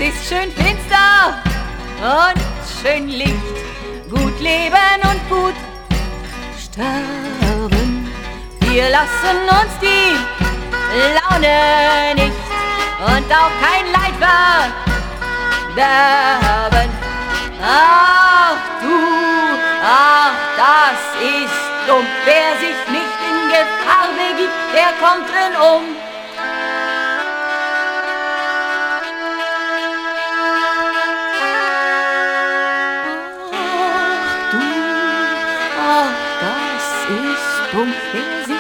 ist schön finster und schön Licht, gut leben und gut sterben. Wir lassen uns die Laune nicht und auch kein Leid verderben. Ach du, ach das ist dumm, wer sich nicht in Gefahr begibt, der kommt drin um. Ach du, ach das ist dumm, wer sich